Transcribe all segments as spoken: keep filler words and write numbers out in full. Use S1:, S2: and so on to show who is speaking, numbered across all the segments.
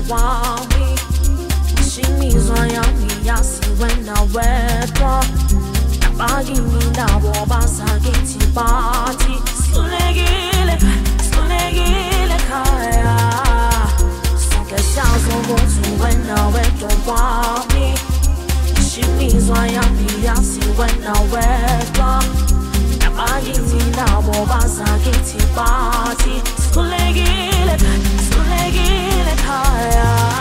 S1: wami Shimizwa yami yasiwena wedwa Nabagini nabo basageti bati Sulegile, sulegile kaya Sonke shazo gotu wena wedwa wami Shimizwa yami yasiwena wedwa Nabagini nabo basageti bati Sulegile, sulegile kaya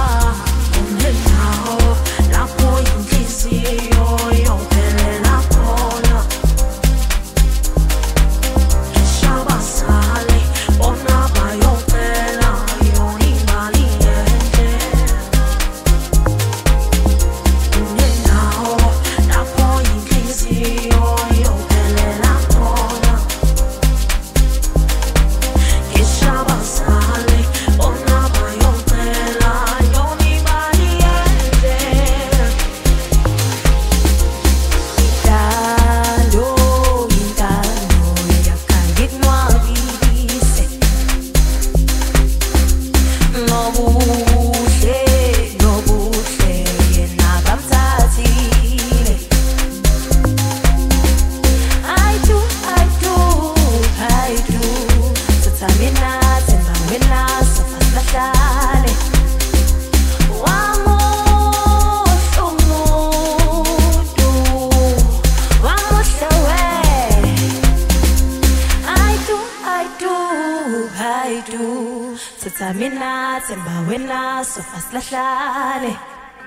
S1: Mina temba wena so fast la shale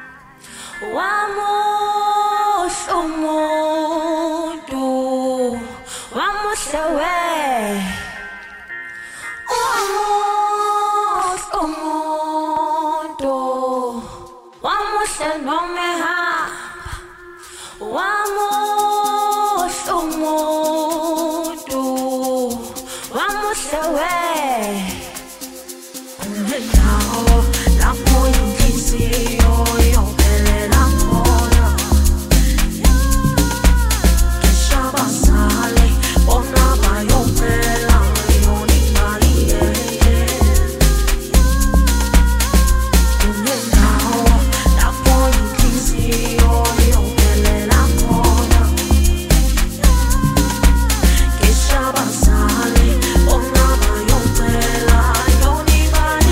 S1: Wamush umuntu Wamush awe Wamush umuntu Wamush anomeha Wamush umuntu Wamush awe Now, la boy can see yo pele la mona. Keshaba sale, ona ba yo pela yo ni mali Now, la boy can see yo pele la mona. Keshaba sale, ona ba yo pela yo ni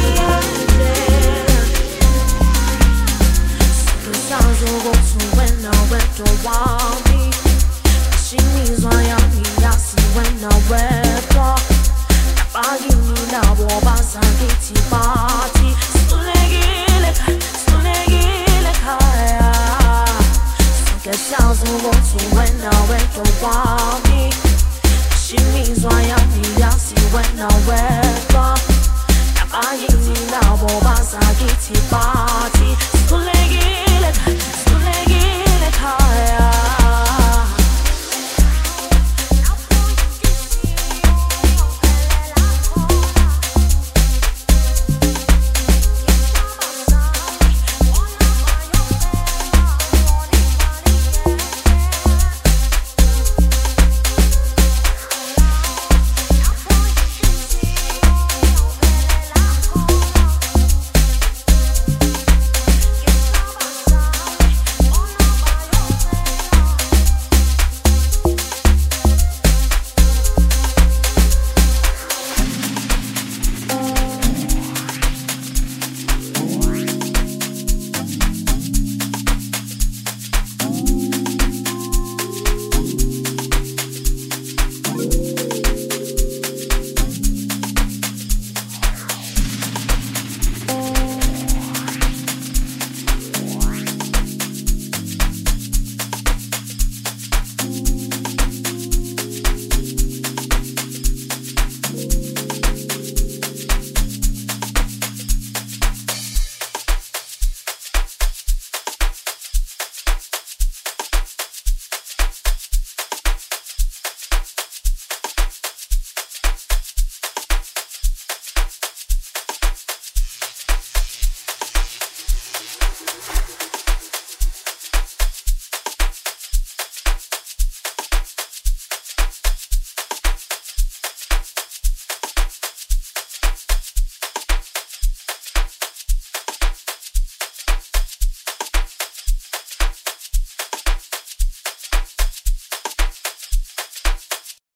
S1: wami Shimizwa yami yasiwena wedwa Nabagini nabo basageti bati Sulegile, sulegile kaya Sonke shazo gotu wena wedwa wami Shimizwa yami yasiwena wedwa Nabagini nabo basageti bati